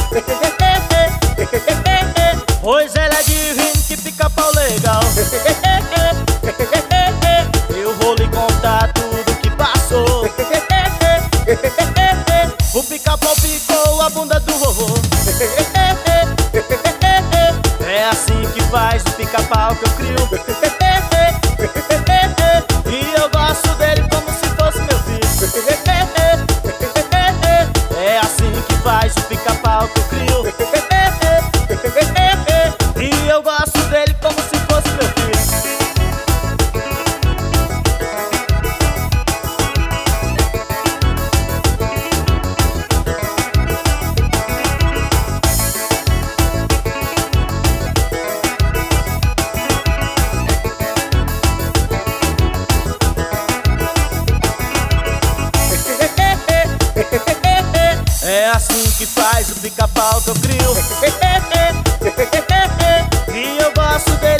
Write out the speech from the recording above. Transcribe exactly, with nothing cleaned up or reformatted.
Pois ela é divina, que pica-pau legal. Eu vou lhe contar tudo que passou. O pica-pau picou a bunda do vovô. É assim que faz o pica-pau que eu crio. E eu gosto dele como se fosse meu filho. É assim que faz o pica-pau que eu crio. E eu gosto dele como se fosse meu filho. É assim que faz o pica-pau que eu crio. E eu gosto dele